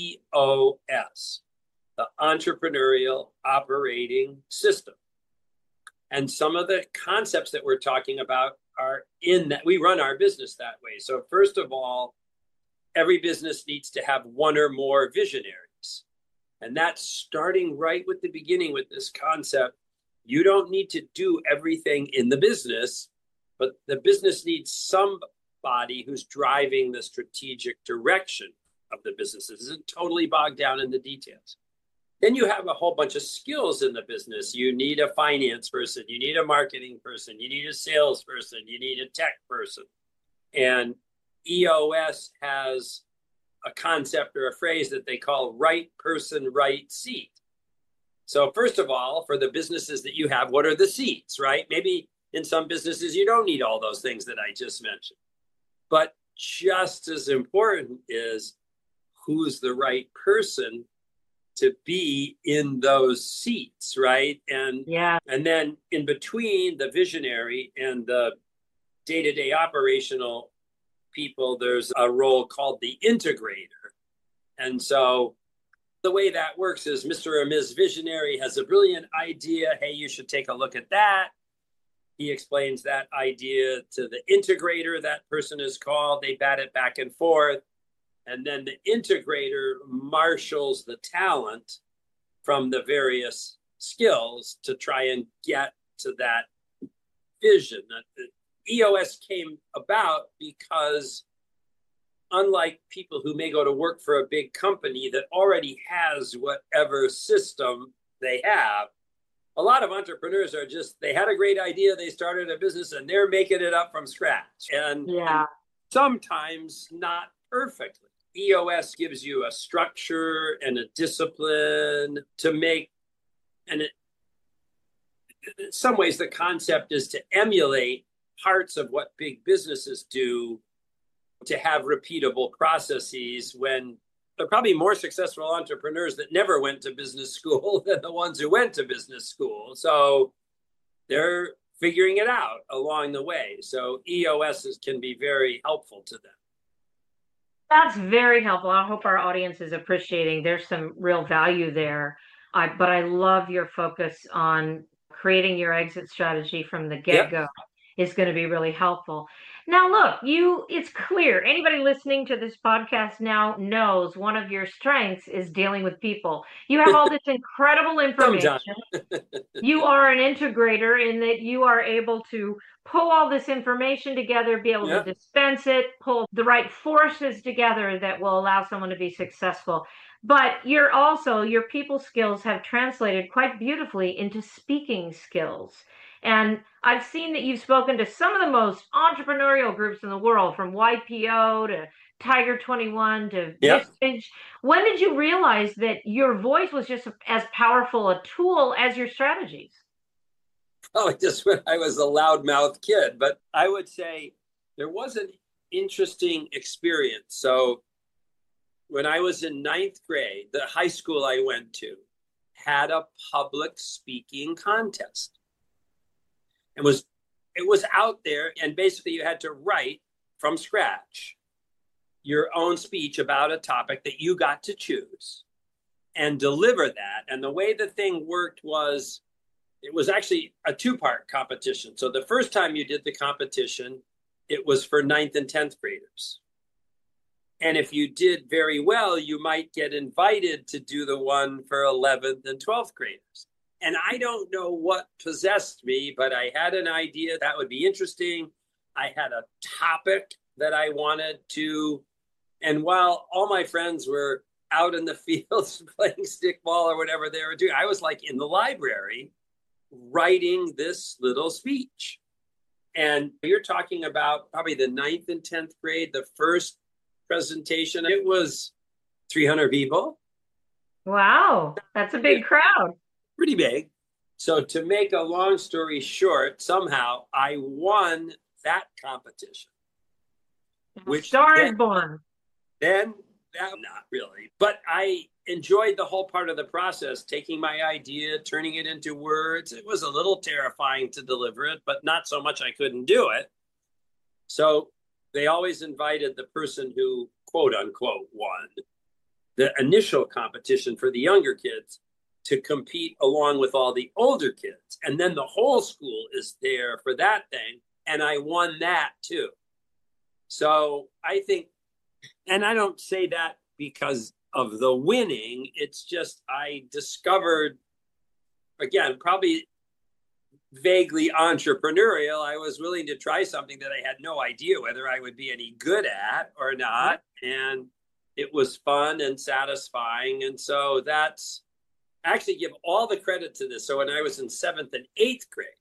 EOS, the Entrepreneurial Operating System. And some of the concepts that we're talking about are in that. We run our business that way. So first of all, every business needs to have one or more visionaries. And that's starting right with the beginning with this concept. You don't need to do everything in the business, but the business needs somebody who's driving the strategic direction of the business. It isn't totally bogged down in the details. Then you have a whole bunch of skills in the business. You need a finance person, you need a marketing person, you need a sales person, you need a tech person. And EOS has a concept or a phrase that they call right person, right seat. So first of all, for the businesses that you have, what are the seats, right? Maybe in some businesses, you don't need all those things that I just mentioned. But just as important is who's the right person to be in those seats, right? And then in between the visionary and the day-to-day operational people, there's a role called the integrator. And so the way that works is Mr. or Ms. Visionary has a brilliant idea. Hey, you should take a look at that. He explains that idea to the integrator, that person is called. They bat it back and forth. And then the integrator marshals the talent from the various skills to try and get to that vision. The EOS came about because unlike people who may go to work for a big company that already has whatever system they have, a lot of entrepreneurs are just, they had a great idea, they started a business, and they're making it up from scratch. And sometimes not perfectly. EOS gives you a structure and a discipline to make, and in some ways the concept is to emulate parts of what big businesses do, to have repeatable processes when there are probably more successful entrepreneurs that never went to business school than the ones who went to business school. So they're figuring it out along the way. So EOS can be very helpful to them. That's very helpful. I hope our audience is appreciating. There's some real value there. But I love your focus on creating your exit strategy from the get-go. Yep. Is going to be really helpful. Now, look, it's clear. Anybody listening to this podcast now knows one of your strengths is dealing with people. You have all this incredible information. You are an integrator in that you are able to pull all this information together, be able to dispense it, pull the right forces together that will allow someone to be successful. But your people skills have translated quite beautifully into speaking skills. And I've seen that you've spoken to some of the most entrepreneurial groups in the world, from YPO to Tiger 21 to Vistage. When did you realize that your voice was just as powerful a tool as your strategies? Probably just when I was a loudmouth kid, but I would say there was an interesting experience. So when I was in 9th grade, the high school I went to had a public speaking contest. It was out there, and basically you had to write from scratch your own speech about a topic that you got to choose and deliver that. And the way the thing worked was, it was actually a 2-part competition. So the first time you did the competition, it was for 9th and 10th graders. And if you did very well, you might get invited to do the one for 11th and 12th graders. And I don't know what possessed me, but I had an idea that would be interesting. I had a topic that I wanted to, and while all my friends were out in the fields playing stickball or whatever they were doing, I was like in the library writing this little speech. And you're talking about probably the 9th and 10th grade, the first presentation. It was 300 people. Wow, that's a big crowd. Pretty big. So to make a long story short, somehow I won that competition. Which star is born. Then, not really, but I enjoyed the whole part of the process, taking my idea, turning it into words. It was a little terrifying to deliver it, but not so much I couldn't do it. So they always invited the person who, quote unquote, won the initial competition for the younger kids to compete along with all the older kids. And then the whole school is there for that thing. And I won that too. So I think, and I don't say that because of the winning, it's just I discovered, again, probably vaguely entrepreneurial, I was willing to try something that I had no idea whether I would be any good at or not. And it was fun and satisfying. And so that's, I actually give all the credit to this. So when I was in 7th and 8th grade,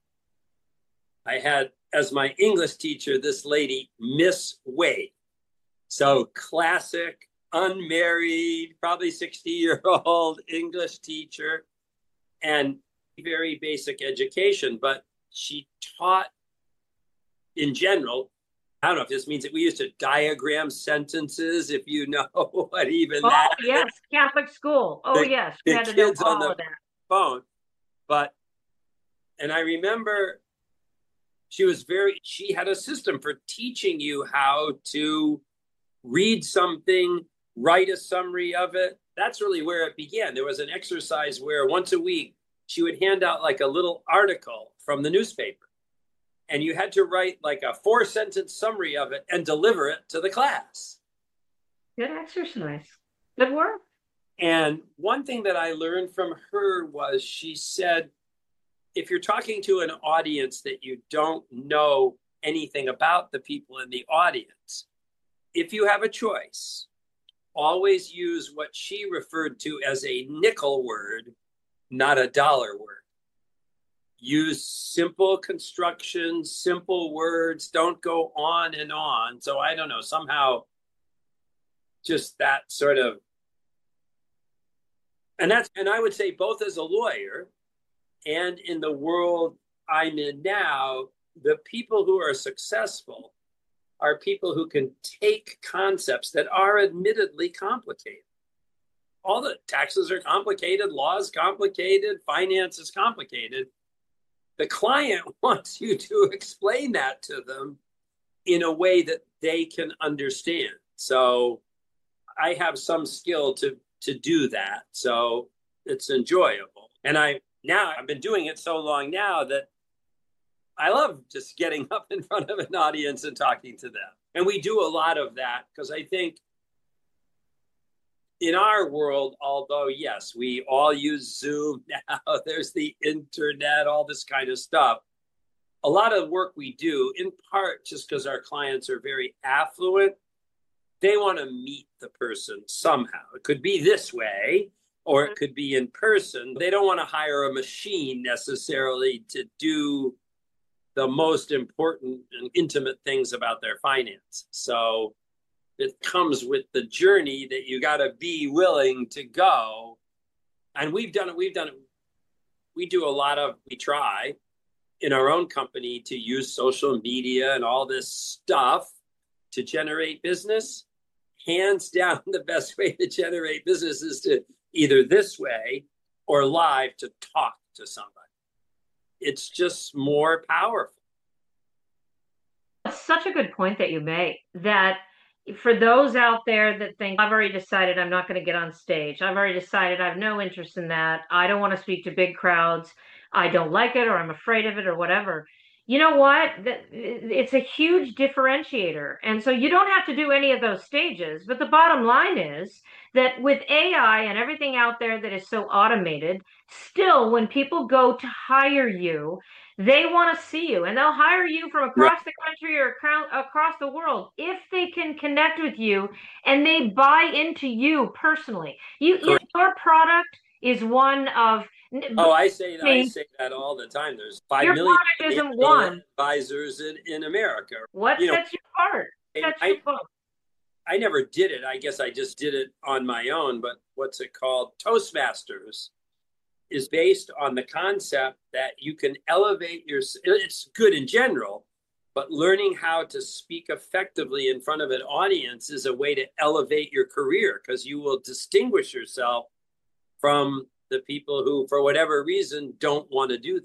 I had as my English teacher this lady, Miss Wade. So classic, unmarried, probably 60-year-old English teacher, and very basic education, but she taught in general. I don't know if this means that we used to diagram sentences, if you know what even that is. Yes, Catholic school. Yes, we had to know all of that. Phone. And I remember she had a system for teaching you how to read something, write a summary of it. That's really where it began. There was an exercise where once a week, she would hand out like a little article from the newspaper. And you had to write like a 4-sentence summary of it and deliver it to the class. Good exercise. Good work. And one thing that I learned from her was she said, if you're talking to an audience that you don't know anything about the people in the audience, if you have a choice, always use what she referred to as a nickel word, not a dollar word. use simple constructions, simple words, don't go on and on. So I don't know, somehow just that sort of, and I would say both as a lawyer and in the world I'm in now, the people who are successful are people who can take concepts that are admittedly complicated. All the taxes are complicated, law is complicated, finance is complicated. The client wants you to explain that to them in a way that they can understand. So I have some skill to do that. So it's enjoyable. And I've been doing it so long now that I love just getting up in front of an audience and talking to them. And we do a lot of that because I think in our world, although, yes, we all use Zoom now, there's the internet, all this kind of stuff. A lot of work we do, in part just because our clients are very affluent, they want to meet the person somehow. It could be this way, or it could be in person. They don't want to hire a machine necessarily to do the most important and intimate things about their finance. So it comes with the journey that you got to be willing to go. And we've done it. We try in our own company to use social media and all this stuff to generate business. Hands down, the best way to generate business is to either this way or live to talk to somebody. It's just more powerful. That's such a good point that you make, that for those out there that think, I've already decided I'm not going to get on stage. I've already decided I have no interest in that. I don't want to speak to big crowds. I don't like it, or I'm afraid of it, or whatever. You know what? It's a huge differentiator. And so you don't have to do any of those stages. But the bottom line is that with AI and everything out there that is so automated, still, when people go to hire you, they want to see you, and they'll hire you from across the country or across the world if they can connect with you and they buy into you personally. Your product is one of. Oh, I say that all the time. There's 5 million isn't one advisors in America. What sets you apart? I never did it. I guess I just did it on my own. But what's it called? Toastmasters is based on the concept that you can elevate it's good in general, but learning how to speak effectively in front of an audience is a way to elevate your career, because you will distinguish yourself from the people who, for whatever reason, don't want to do that.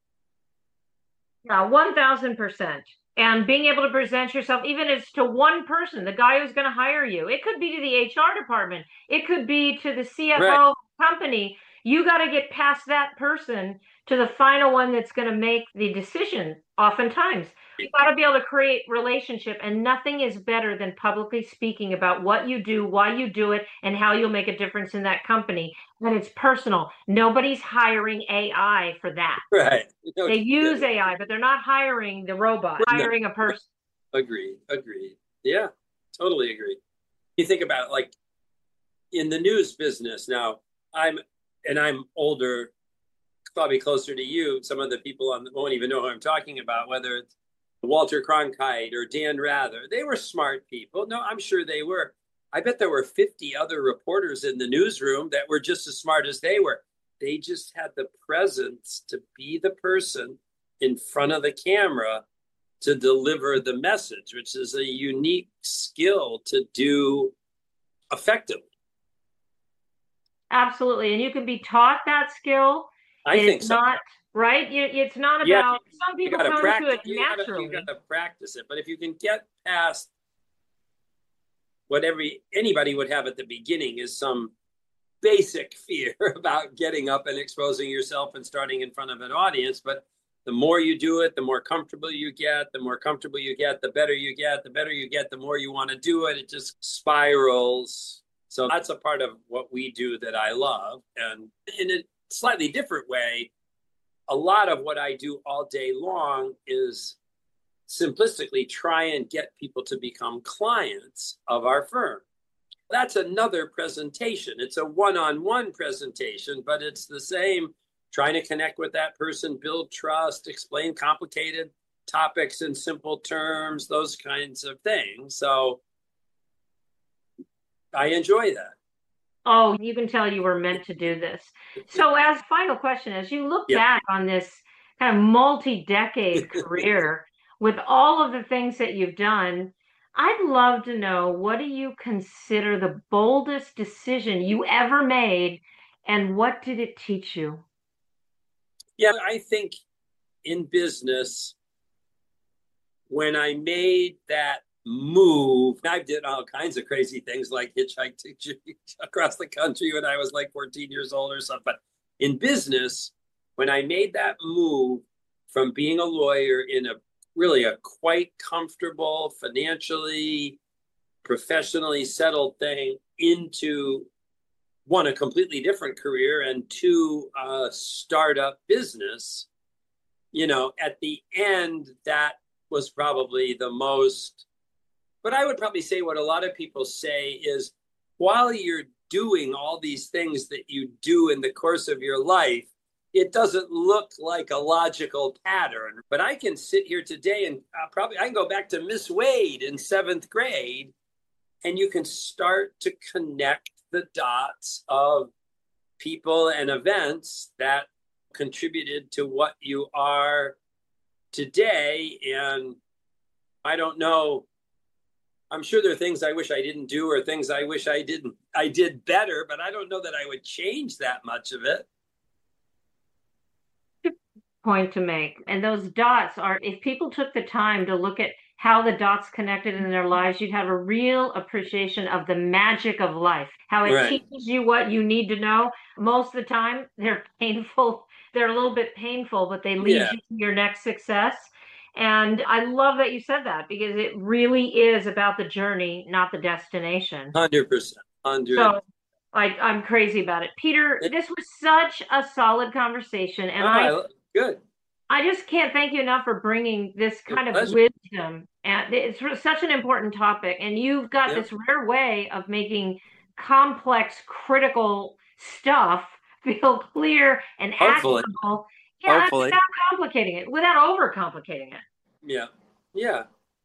Yeah, 1000%. And being able to present yourself, even as to one person, the guy who's going to hire you. It could be to the HR department. It could be to the CFO company. You got to get past that person to the final one that's going to make the decision. Oftentimes, you got to be able to create relationship, and nothing is better than publicly speaking about what you do, why you do it, and how you'll make a difference in that company. And it's personal. Nobody's hiring AI for that. Right. No, they use AI, but they're not hiring the robot, hiring a person. Agreed. Yeah, totally agree. You think about it, like in the news business now, I'm older, probably closer to you. Some of the people won't even know who I'm talking about, whether it's Walter Cronkite or Dan Rather. They were smart people. No, I'm sure they were. I bet there were 50 other reporters in the newsroom that were just as smart as they were. They just had the presence to be the person in front of the camera to deliver the message, which is a unique skill to do effectively. Absolutely. And you can be taught that skill. I think so. Not right. It's not about, some people come to it naturally. You got to practice it. But if you can get past what anybody would have at the beginning is some basic fear about getting up and exposing yourself and starting in front of an audience. But the more you do it, the more comfortable you get, the better you get, the more you want to do it. It just spirals. So that's a part of what we do that I love. And in a slightly different way, a lot of what I do all day long is simplistically try and get people to become clients of our firm. That's another presentation. It's a one-on-one presentation, but it's the same trying to connect with that person, build trust, explain complicated topics in simple terms, those kinds of things. So I enjoy that. Oh, you can tell you were meant to do this. So, as final question, as you look back on this kind of multi-decade career with all of the things that you've done, I'd love to know, what do you consider the boldest decision you ever made, and what did it teach you? Yeah, I think in business, when I made that move, I did all kinds of crazy things like hitchhiked across the country when I was like 14 years old or something. But in business, when I made that move from being a lawyer in a quite comfortable, financially, professionally settled thing into one, a completely different career, and two, a startup business, at the end, that was probably the most, but I would probably say what a lot of people say is, while you're doing all these things that you do in the course of your life, it doesn't look like a logical pattern. But I can sit here today and I can go back to Miss Wade in 7th grade, and you can start to connect the dots of people and events that contributed to what you are today. And I don't know, I'm sure there are things I wish I didn't do or things I wish I did better, but I don't know that I would change that much of it. Point to make. And those dots are, if people took the time to look at how the dots connected in their lives, you'd have a real appreciation of the magic of life, how it teaches you what you need to know. Most of the time, they're painful. They're a little bit painful, but they lead you to your next success. And I love that you said that, because it really is about the journey, not the destination. 100%. So I'm crazy about it. Peter, this was such a solid conversation. And good. I just can't thank you enough for bringing this kind of wisdom. And it's such an important topic. And you've got this rare way of making complex, critical stuff feel clear and actionable. Yeah, hopefully. Without complicating it, without overcomplicating it. Yeah. Yeah.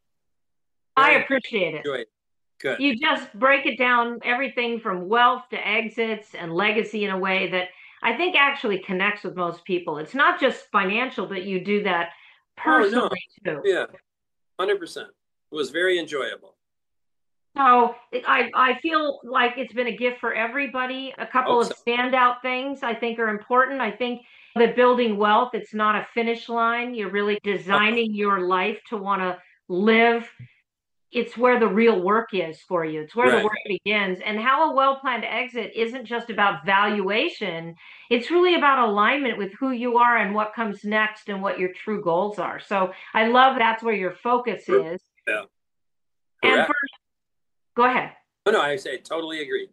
I appreciate it. Great. Good. You just break it down, everything from wealth to exits and legacy, in a way that I think actually connects with most people. It's not just financial, but you do that personally too. Yeah, 100%. It was very enjoyable. So I feel like it's been a gift for everybody. A couple of standout things I think are important. I think that building wealth, it's not a finish line. You're really designing your life to want to live. It's where the real work is for you. It's where the work begins. And how a well-planned exit isn't just about valuation. It's really about alignment with who you are and what comes next and what your true goals are. So I love that's where your focus is. Yeah. And go ahead. No, I say totally agree.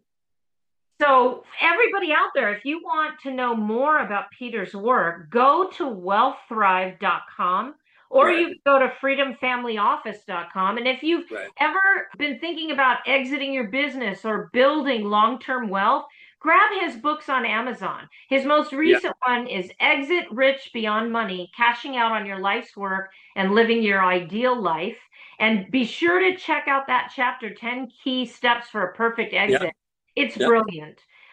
So everybody out there, if you want to know more about Peter's work, go to wealththrive.com. Or you can go to freedomfamilyoffice.com. And if you've ever been thinking about exiting your business or building long-term wealth, grab his books on Amazon. His most recent one is Exit Rich Beyond Money, Cashing Out on Your Life's Work and Living Your Ideal Life. And be sure to check out that chapter, 10 Key Steps for a Perfect Exit. It's brilliant.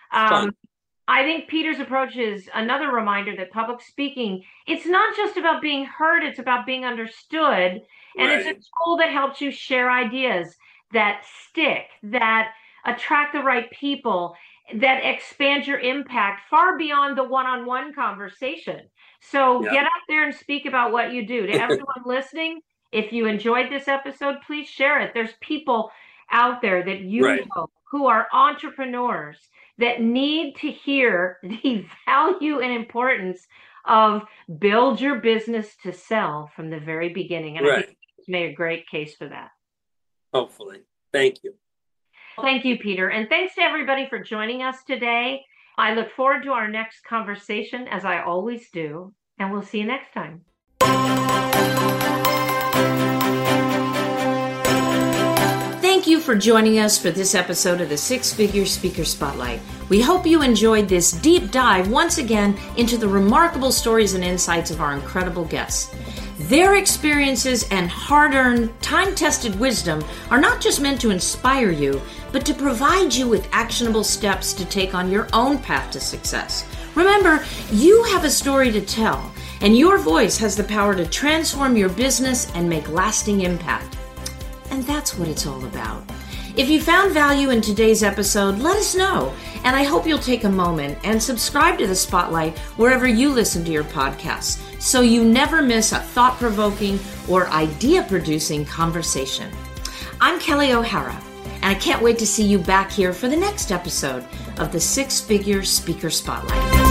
I think Peter's approach is another reminder that public speaking, it's not just about being heard, it's about being understood. And it's a tool that helps you share ideas that stick, that attract the right people, that expand your impact far beyond the one-on-one conversation. So get out there and speak about what you do. To everyone listening, if you enjoyed this episode, please share it. There's people out there that you know who are entrepreneurs that need to hear the value and importance of build your business to sell from the very beginning. And I think it's made a great case for that. Hopefully. Thank you. Thank you, Peter. And thanks to everybody for joining us today. I look forward to our next conversation, as I always do, and we'll see you next time. Thank you for joining us for this episode of the Six Figure Speaker Spotlight. We hope you enjoyed this deep dive once again into the remarkable stories and insights of our incredible guests. Their experiences and hard-earned, time-tested wisdom are not just meant to inspire you, but to provide you with actionable steps to take on your own path to success. Remember, you have a story to tell, and your voice has the power to transform your business and make lasting impact. And that's what it's all about. If you found value in today's episode, let us know. And I hope you'll take a moment and subscribe to the Spotlight wherever you listen to your podcasts, so you never miss a thought-provoking or idea-producing conversation. I'm Kelly O'Hara, and I can't wait to see you back here for the next episode of the Six Figure Speaker Spotlight.